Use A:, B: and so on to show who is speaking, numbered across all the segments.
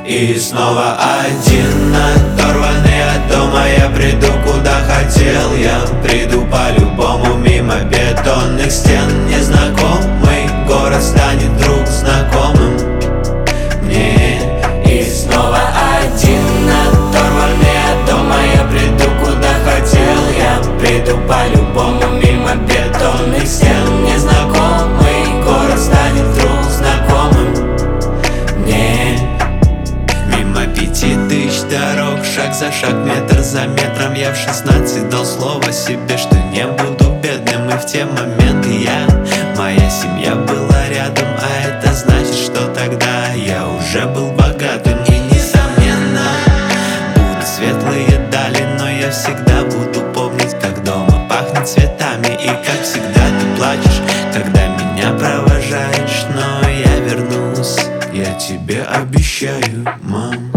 A: И снова один, оторванный от дома. Я приду куда хотел, я приду по-любому. Мимо бетонных стен незнакомый город станет вдруг знакомым мне. И снова один, оторванный от дома. Я приду куда хотел, я приду по-любому. Мимо бетонных стен незнакомый город станет вдруг знакомым мне. Мимо 5000 дорог, шаг за шаг, метр за метром. Я в 16 дал слово себе, что не буду бедным. И в те моменты моя семья была рядом. А это значит, что тогда я уже был богатым. И несомненно будут светлые дали, но я всегда буду помнить, как дома пахнет цветами. И как всегда ты плачешь, когда меня провожаешь. Но я вернусь, я тебе обещаю, мам.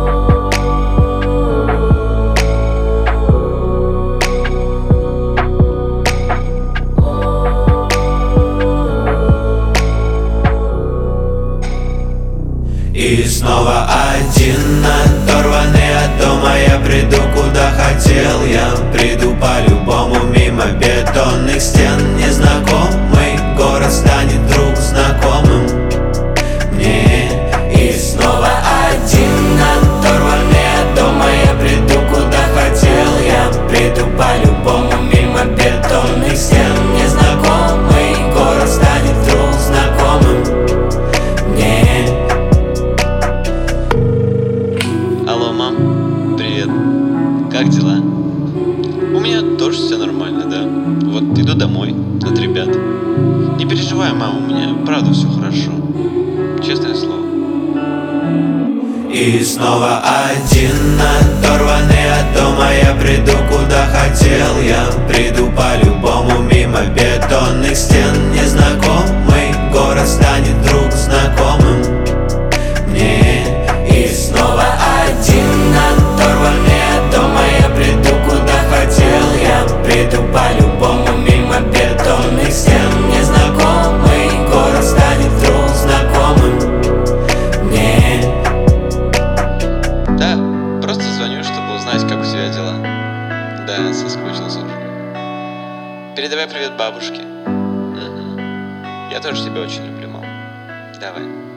A: И снова один, оторванный от дома. Я приду куда хотел, я приду по-любому. Мимо бетонных стен незнакомый город станет вдруг знакомым мне. И снова один, оторванный от дома. Я приду куда хотел, я приду по-любому. Мимо бетонных стен незнакомый город станет вдруг знакомым мне.
B: Алло, мам, привет. Как дела? У меня тоже все нормально, да. Вот иду домой от ребят. Не переживай, мам, у меня правда все хорошо. Честное слово.
A: И снова один, оторванный от дома. Я приду куда хотел, я приду по-любому. Мимо бетонных стен незнакомый город станет вдруг знакомым мне. И снова один, оторванный от дома. Я приду куда хотел, я приду по-любому. Мимо бетонных стен незнакомый город станет вдруг знакомым мне.
B: Да, просто звоню, чтобы узнать, как у тебя дела. Да, соскучился уже. Передавай привет бабушке. Угу. Я тоже тебя очень люблю, мам. Давай.